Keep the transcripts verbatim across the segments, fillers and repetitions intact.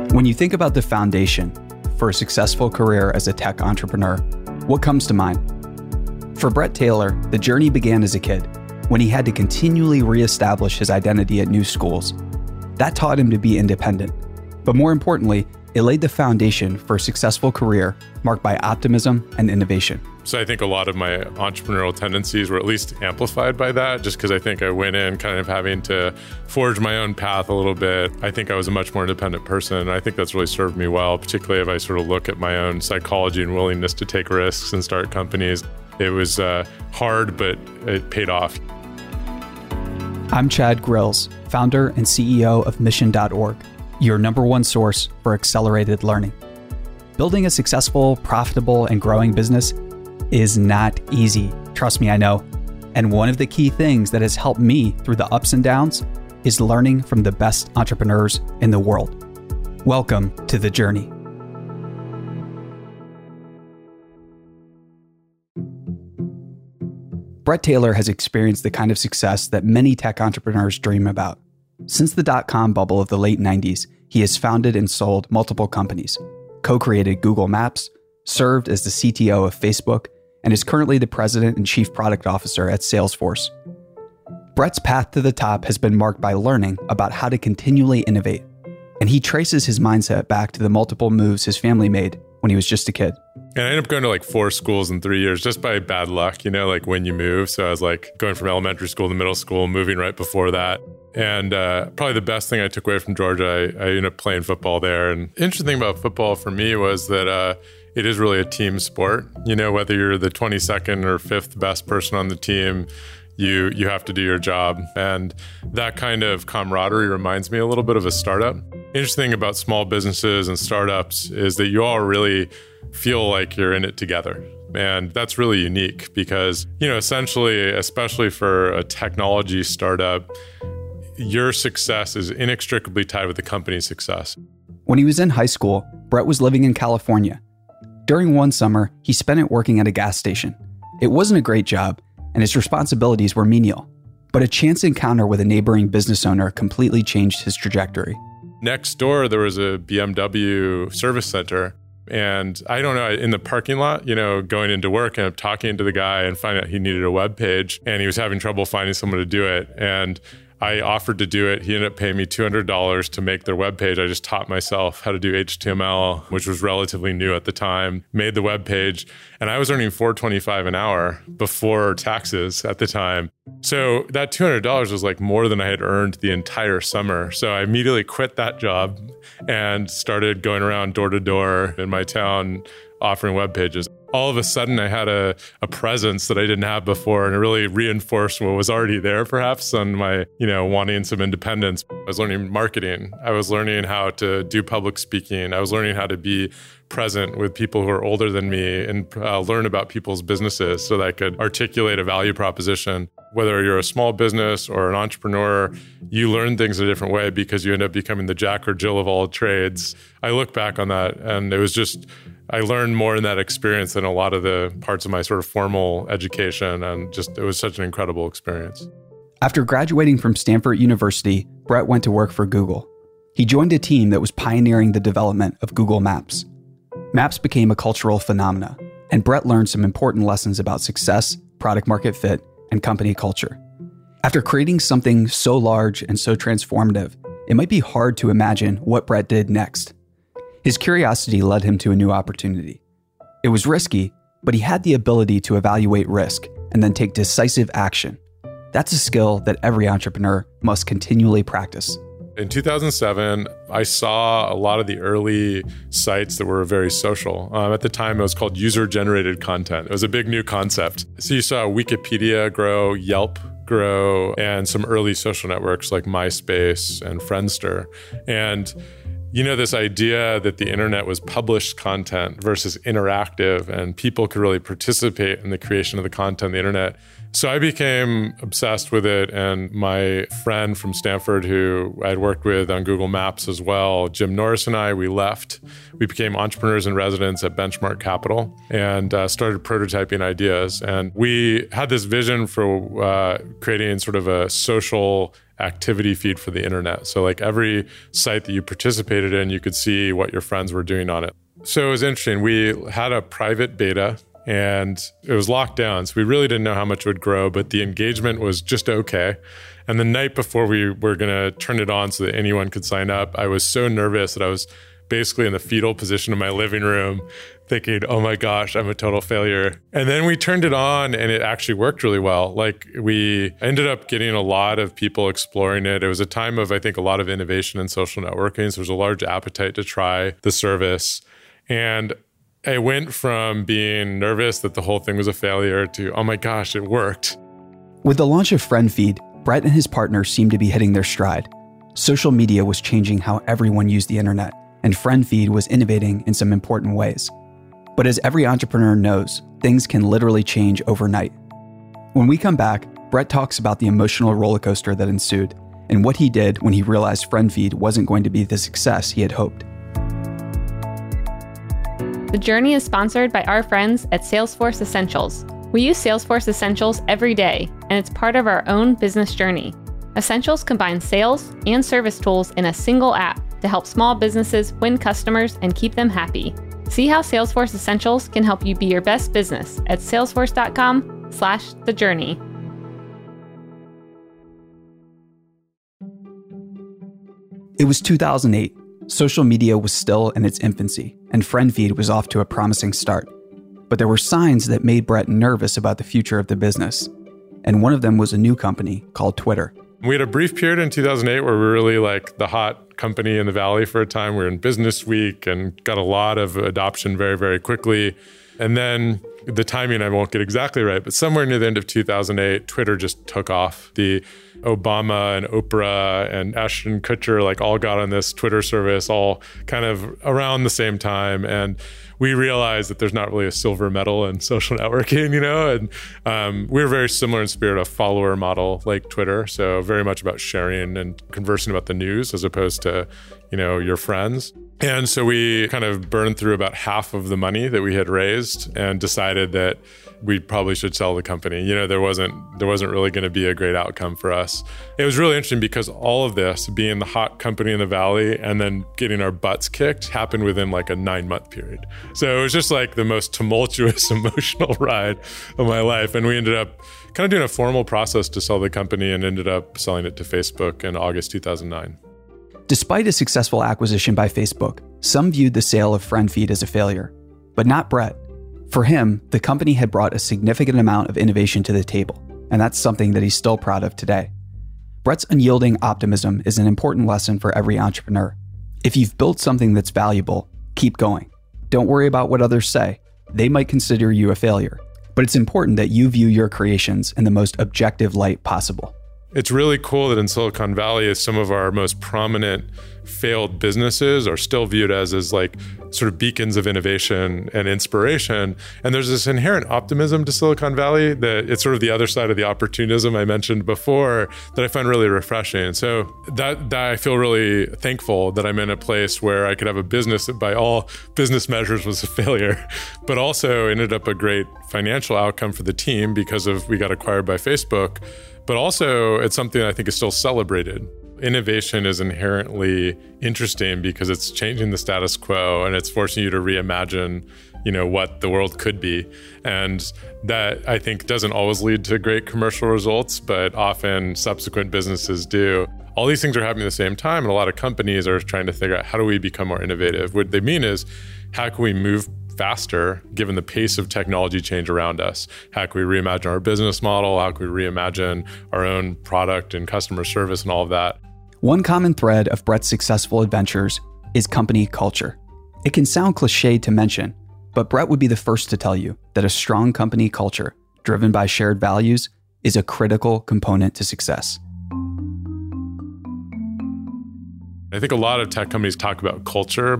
When you think about the foundation for a successful career as a tech entrepreneur, what comes to mind? For Bret Taylor, the journey began as a kid when he had to continually reestablish his identity at new schools. That taught him to be independent. But more importantly, it laid the foundation for a successful career marked by optimism and innovation. So I think a lot of my entrepreneurial tendencies were at least amplified by that, just because I think I went in kind of having to forge my own path a little bit. I think I was a much more independent person, and I think that's really served me well, particularly if I sort of look at my own psychology and willingness to take risks and start companies. It was uh, hard, but it paid off. I'm Chad Grills, founder and C E O of Mission dot org, your number one source for accelerated learning. Building a successful, profitable, and growing business is not easy. Trust me, I know. And one of the key things that has helped me through the ups and downs is learning from the best entrepreneurs in the world. Welcome to the journey. Bret Taylor has experienced the kind of success that many tech entrepreneurs dream about. Since the dot-com bubble of the late nineties, he has founded and sold multiple companies, co-created Google Maps, served as the C T O of Facebook, and is currently the president and chief product officer at Salesforce. Bret's path to the top has been marked by learning about how to continually innovate, and he traces his mindset back to the multiple moves his family made when he was just a kid. And I ended up going to like four schools in three years just by bad luck, you know, like when you move. So I was like going from elementary school to middle school, moving right before that. And uh, probably the best thing I took away from Georgia, I, I ended up playing football there. And interesting thing about football for me was that uh, it is really a team sport. You know, whether you're the twenty-second or fifth best person on the team, you you have to do your job. And that kind of camaraderie reminds me a little bit of a startup. Interesting thing about small businesses and startups is that you all really feel like you're in it together. And that's really unique because, you know, essentially, especially for a technology startup, your success is inextricably tied with the company's success. When he was in high school, Bret was living in California. During one summer, he spent it working at a gas station. It wasn't a great job, and his responsibilities were menial. But a chance encounter with a neighboring business owner completely changed his trajectory. Next door, there was a B M W service center. And I don't know, in the parking lot, you know, going into work and I'm talking to the guy and finding out he needed a web page and he was having trouble finding someone to do it. And I offered to do it. He ended up paying me two hundred dollars to make their web page. I just taught myself how to do H T M L, which was relatively new at the time, made the web page, and I was earning four dollars and twenty-five cents an hour before taxes at the time. So that two hundred dollars was like more than I had earned the entire summer. So I immediately quit that job and started going around door to door in my town offering web pages. All of a sudden, I had a, a presence that I didn't have before, and it really reinforced what was already there, perhaps, on my, you know, wanting some independence. I was learning marketing. I was learning how to do public speaking. I was learning how to be present with people who are older than me and uh, learn about people's businesses so that I could articulate a value proposition. Whether you're a small business or an entrepreneur, you learn things in a different way because you end up becoming the Jack or Jill of all trades. I look back on that, and it was just, I learned more in that experience than a lot of the parts of my sort of formal education. And just, it was such an incredible experience. After graduating from Stanford University, Bret went to work for Google. He joined a team that was pioneering the development of Google Maps. Maps became a cultural phenomena, and Bret learned some important lessons about success, product market fit, and company culture. After creating something so large and so transformative, it might be hard to imagine what Bret did next. His curiosity led him to a new opportunity. It was risky, but he had the ability to evaluate risk and then take decisive action. That's a skill that every entrepreneur must continually practice. In two thousand seven, I saw a lot of the early sites that were very social. Um, at the time, it was called user-generated content. It was a big new concept. So you saw Wikipedia grow, Yelp grow, and some early social networks like MySpace and Friendster. And you know, this idea that the internet was published content versus interactive and people could really participate in the creation of the content on the internet, So I became obsessed with it, and my friend from Stanford, who I'd worked with on Google Maps as well, Jim Norris, and I, we left. We became entrepreneurs in residence at Benchmark Capital and uh, started prototyping ideas. And we had this vision for uh, creating sort of a social activity feed for the internet. So like every site that you participated in, you could see what your friends were doing on it. So it was interesting. We had a private beta, and it was locked down, so we really didn't know how much it would grow, but the engagement was just okay. And the night before we were going to turn it on so that anyone could sign up, I was so nervous that I was basically in the fetal position in my living room thinking, oh my gosh, I'm a total failure. And then we turned it on and it actually worked really well. Like we ended up getting a lot of people exploring it. It was a time of, I think, a lot of innovation in social networking. So there was a large appetite to try the service. And I went from being nervous that the whole thing was a failure to, oh my gosh, it worked. With the launch of FriendFeed, Brett and his partner seemed to be hitting their stride. Social media was changing how everyone used the internet, and FriendFeed was innovating in some important ways. But as every entrepreneur knows, things can literally change overnight. When we come back, Brett talks about the emotional roller coaster that ensued and what he did when he realized FriendFeed wasn't going to be the success he had hoped. The Journey is sponsored by our friends at Salesforce Essentials. We use Salesforce Essentials every day, and it's part of our own business journey. Essentials combines sales and service tools in a single app to help small businesses win customers and keep them happy. See how Salesforce Essentials can help you be your best business at salesforce.com slash the journey. It was two thousand eight. Social media was still in its infancy, and FriendFeed was off to a promising start. But there were signs that made Brett nervous about the future of the business. And one of them was a new company called Twitter. We had a brief period in two thousand eight where we were really like the hot company in the Valley for a time. We were in Business Week and got a lot of adoption very, very quickly. And then the timing, I won't get exactly right, but somewhere near the end of two thousand eight, Twitter just took off. The Obama and Oprah and Ashton Kutcher like all got on this Twitter service all kind of around the same time. And we realized that there's not really a silver medal in social networking, you know, and um, we were very similar in spirit, a follower model like Twitter. So very much about sharing and conversing about the news as opposed to, you know, your friends. And so we kind of burned through about half of the money that we had raised and decided that we probably should sell the company. You know, there wasn't there wasn't really going to be a great outcome for us. It was really interesting because all of this, being the hot company in the Valley and then getting our butts kicked, happened within like a nine-month period. So it was just like the most tumultuous, emotional ride of my life. And we ended up kind of doing a formal process to sell the company and ended up selling it to Facebook in August two thousand nine. Despite a successful acquisition by Facebook, some viewed the sale of FriendFeed as a failure, but not Brett. For him, the company had brought a significant amount of innovation to the table, and that's something that he's still proud of today. Brett's unyielding optimism is an important lesson for every entrepreneur. If you've built something that's valuable, keep going. Don't worry about what others say. They might consider you a failure, but it's important that you view your creations in the most objective light possible. It's really cool that in Silicon Valley, some of our most prominent failed businesses are still viewed as, as like sort of beacons of innovation and inspiration. And there's this inherent optimism to Silicon Valley that it's sort of the other side of the opportunism I mentioned before that I find really refreshing. So that, that I feel really thankful that I'm in a place where I could have a business that by all business measures was a failure, but also ended up a great financial outcome for the team because of we got acquired by Facebook. But also, it's something I think is still celebrated. Innovation is inherently interesting because it's changing the status quo and it's forcing you to reimagine, you know, what the world could be. And that, I think, doesn't always lead to great commercial results, but often subsequent businesses do. All these things are happening at the same time, and a lot of companies are trying to figure out how do we become more innovative. What they mean is, how can we move faster given the pace of technology change around us? How can we reimagine our business model? How can we reimagine our own product and customer service and all of that? One common thread of Brett's successful adventures is company culture. It can sound cliched to mention, but Brett would be the first to tell you that a strong company culture, driven by shared values, is a critical component to success. I think a lot of tech companies talk about culture, but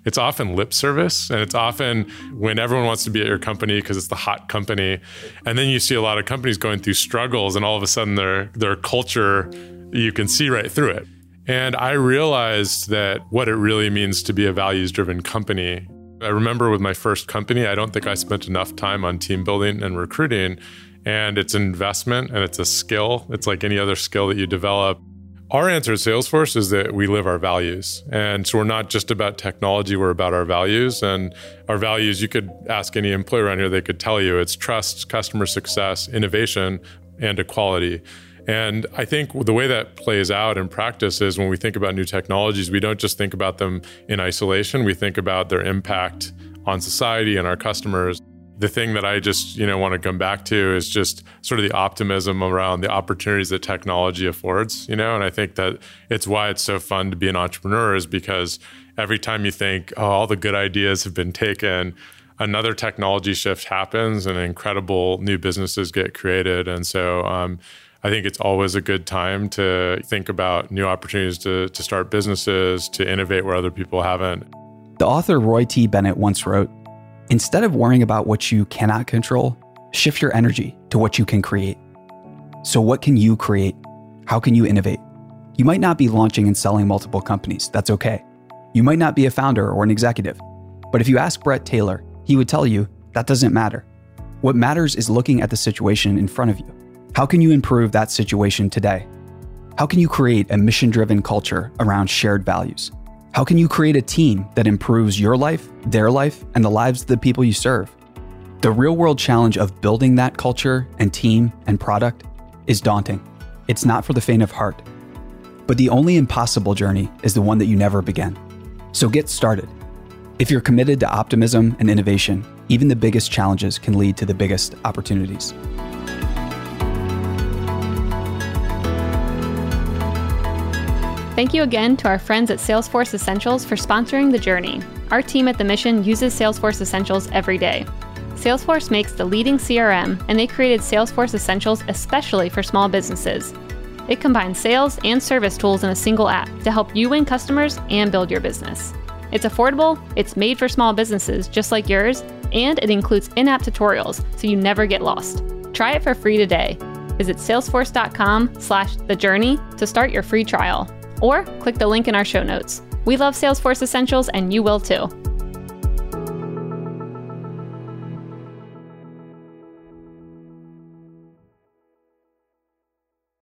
it's often lip service, and it's often when everyone wants to be at your company because it's the hot company. And then you see a lot of companies going through struggles, and all of a sudden their their culture, you can see right through it. And I realized that what it really means to be a values-driven company. I remember with my first company, I don't think I spent enough time on team building and recruiting. And it's an investment and it's a skill. It's like any other skill that you develop. Our answer at Salesforce is that we live our values. And so we're not just about technology, we're about our values. And our values, you could ask any employer around here, they could tell you it's trust, customer success, innovation, and equality. And I think the way that plays out in practice is when we think about new technologies, we don't just think about them in isolation. We think about their impact on society and our customers. The thing that I just, you know, want to come back to is just sort of the optimism around the opportunities that technology affords, you know, and I think that it's why it's so fun to be an entrepreneur is because every time you think, oh, all the good ideas have been taken, another technology shift happens and incredible new businesses get created. And so um, I think it's always a good time to think about new opportunities to, to start businesses, to innovate where other people haven't. The author Roy T. Bennett once wrote, "Instead of worrying about what you cannot control, shift your energy to what you can create." So what can you create? How can you innovate? You might not be launching and selling multiple companies. That's okay. You might not be a founder or an executive. But if you ask Bret Taylor, he would tell you that doesn't matter. What matters is looking at the situation in front of you. How can you improve that situation today? How can you create a mission-driven culture around shared values? How can you create a team that improves your life, their life, and the lives of the people you serve? The real-world challenge of building that culture and team and product is daunting. It's not for the faint of heart. But the only impossible journey is the one that you never began. So get started. If you're committed to optimism and innovation, even the biggest challenges can lead to the biggest opportunities. Thank you again to our friends at Salesforce Essentials for sponsoring the journey. Our team at The Mission uses Salesforce Essentials every day. Salesforce makes the leading C R M, and they created Salesforce Essentials especially for small businesses. It combines sales and service tools in a single app to help you win customers and build your business. It's affordable, it's made for small businesses just like yours, and it includes in-app tutorials so you never get lost. Try it for free today. Visit salesforce.com slash the journey to start your free trial. Or click the link in our show notes. We love Salesforce Essentials and you will too.